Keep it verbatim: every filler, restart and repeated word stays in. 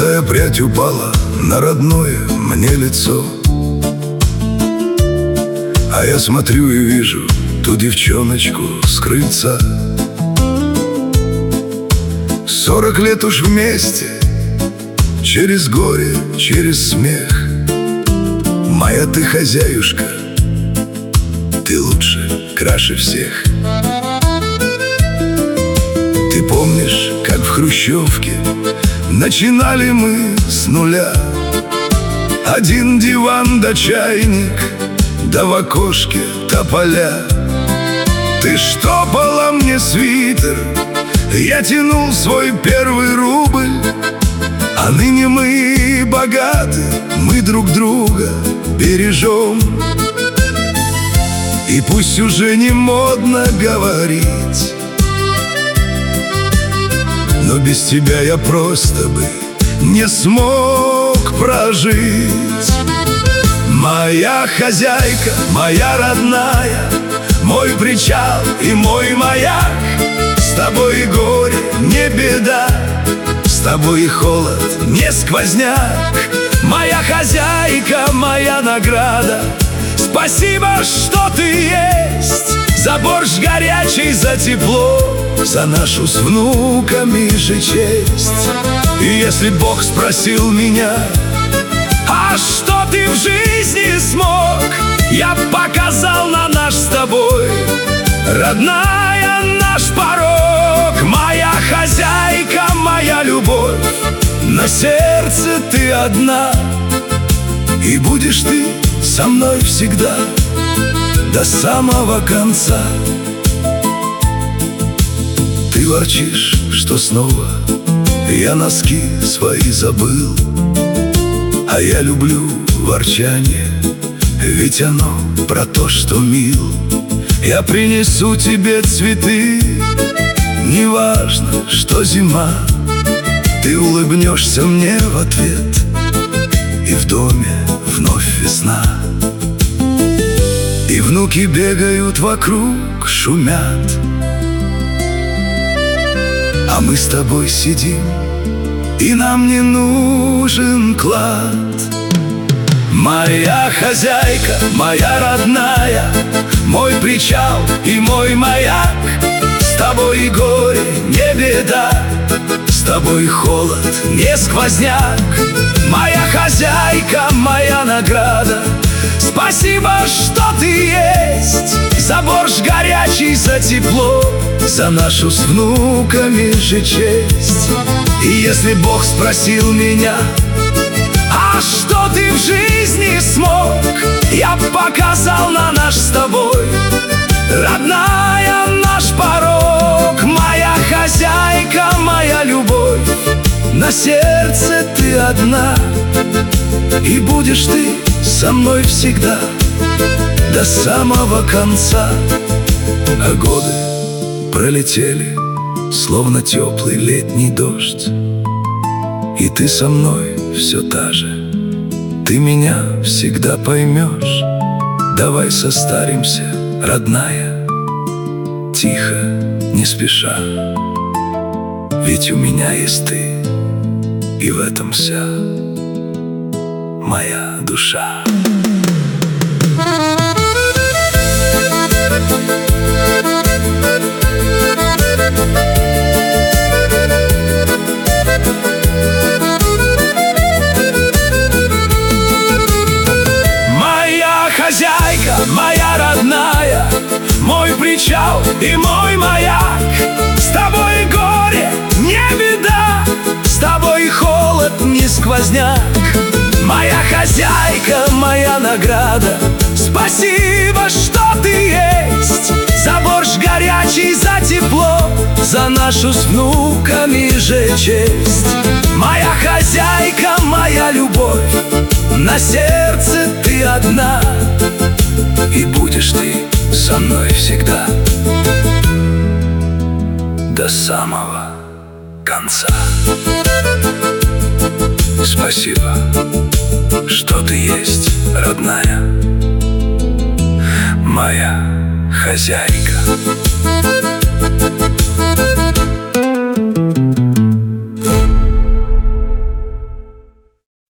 Седая прядь упала на родное мне лицо, а я смотрю и вижу ту девчоночку с крыльца. Сорок лет уж вместе, через горе, через смех. Моя ты хозяюшка, ты лучше, краше всех. Ты помнишь, как в хрущевке начинали мы с нуля? Один диван да чайник, да в окошке тополя. Ты штопала мне свитер, я тянул свой первый рубль. А ныне мы богаты, мы друг друга бережем. И пусть уже не модно говорить, но без тебя я просто бы не смог прожить. Моя хозяйка, моя родная, мой причал и мой маяк. С тобой и горе не беда, с тобой и холод не сквозняк. Моя хозяйка, моя награда, спасибо, что ты есть. За борщ горячий, за тепло, за нашу с внуками же честь. И если Бог спросил меня: а что ты в жизни смог? Я показал на наш с тобой, родная, наш порог. Моя хозяйка, моя любовь, на сердце ты одна. И будешь ты со мной всегда, до самого конца. Ты ворчишь, что снова я носки свои забыл, а я люблю ворчание, ведь оно про то, что мил. Я принесу тебе цветы, неважно, что зима. Ты улыбнешься мне в ответ, и в доме вновь весна. И внуки бегают вокруг, шумят, а мы с тобой сидим, и нам не нужен клад. Моя хозяйка, моя родная, мой причал и мой маяк. С тобой и горе не беда, с тобой и холод не сквозняк. Моя хозяйка, моя награда, спасибо, что ты есть. За борщ горячий, за тепло, за нашу с внуками же честь. И если Бог спросил меня: а что ты в жизни смог? Я показал на наш с тобой, родная, наш порог. Моя хозяйка, моя любовь, на сердце ты одна. И будешь ты со мной всегда, до самого конца. А годы пролетели, словно теплый летний дождь, и ты со мной все та же. Ты меня всегда поймешь. Давай состаримся, родная, тихо, не спеша. Ведь у меня есть ты, и в этом вся моя душа. Моя хозяйка, моя родная, мой причал и мой маяк. С тобой горе не беда, с тобой холод не сквозняк. Моя хозяйка, моя награда, спасибо, что ты есть. За борщ горячий, за тепло, за нашу с внуками же честь. Моя хозяйка, моя любовь, на сердце ты одна. И будешь ты со мной всегда, до самого конца. Спасибо, что ты есть, родная, моя хозяйка.